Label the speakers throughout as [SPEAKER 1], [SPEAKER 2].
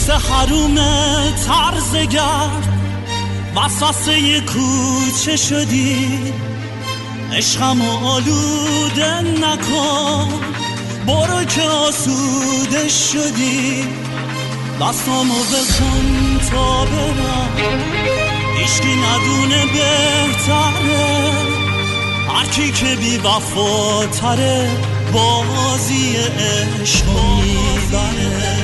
[SPEAKER 1] بوسه حروم ترزگرد وسوسه کوچه شدی، عشقمو آلوده نکن، برو که آسوده شدی، دستامو بکن تا برم، هیچکی ندونه بهتره، هرکی که بی وفاتره بازی عشقو میبره.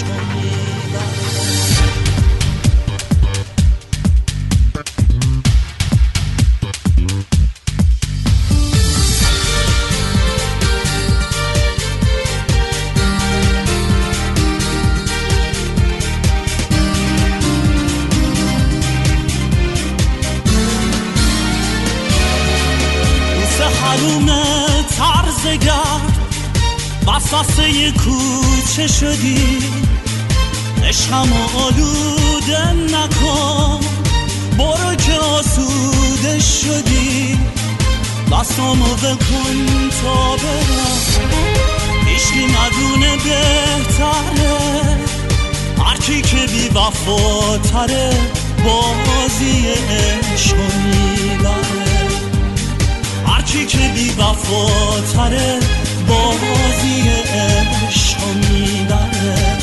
[SPEAKER 1] حروم ترزگرد وسوسه کوچه شدی، عشقمو آلوده نکن، برو که آسوده شدی، دستامو بکن تا برم، هیچکی ندونه بهتره، هرکی که بی وفاتره بازی عشقو میبره، هرکی که بی وفاتره بازی عشقو میبره.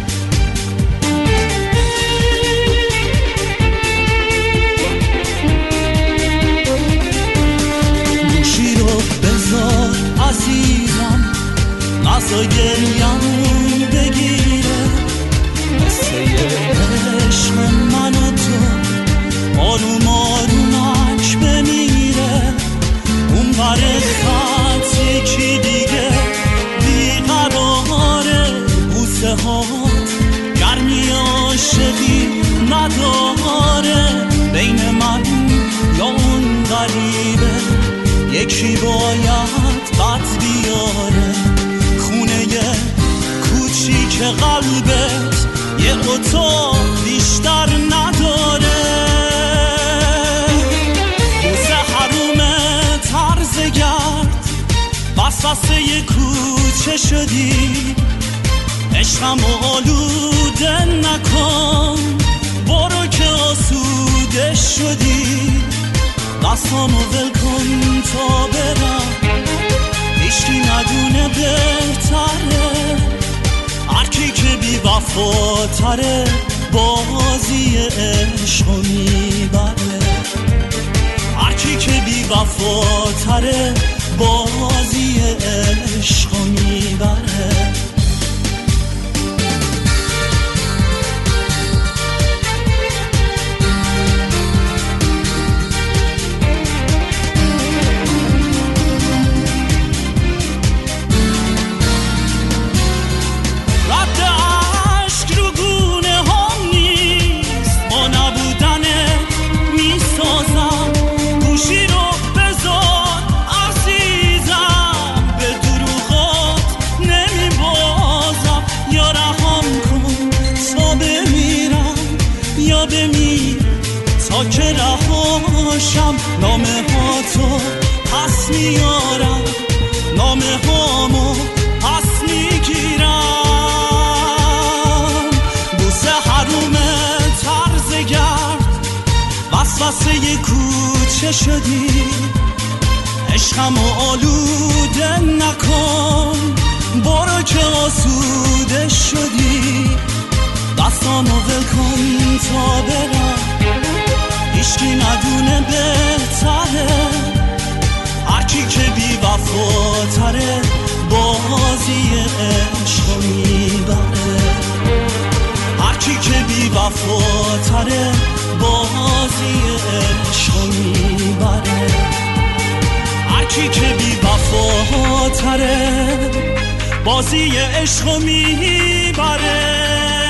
[SPEAKER 1] گوشی رو بذار عزیزم، نزا گریم بگیره، قصه عشق من و تو آروم آرومک بمیره، اون بره خط یکی دیگه بیقراره، بوسه هات گرمی عاشقی نداره، بین من یا اون غریبه یکی باید بد بیاره، خونه کوچیک قلبت یه اتاق بیشتر نداره، وسوسه کوچه شدی، عشقمو آلوده نکن، برو که آسوده شدی، دستامو ول کن تا برم، هیچکی ندونه بهتره، هرکی که بی وفاتره بازی عشقو میبره، هرکی که بی وفاتره بازی عشقو میبره. رد عشق رو گونه ها نیست، با نبودنه میسازم، گوشی رو بذار عزیزم، به دروغات نمیبازم، یا رهام کن تا بمیرم، یا بمیر تا که رهاشم، نامه ها تو پس میارم، نامه هامو پس میگیرم، بوسه حروم ترزگرد وسوسه کوچه شدی، عشقمو آلوده نکن، برو که آسوده شدی، دستامو ول کن تا برم، هیچکی ندونه بهتره، هرکی که بی وفاتره بازی عشقو میبره، هرکی که بی وفاتره بازی عشقو میبره، هرکی که بی وفاتره بازی عشقو میبره.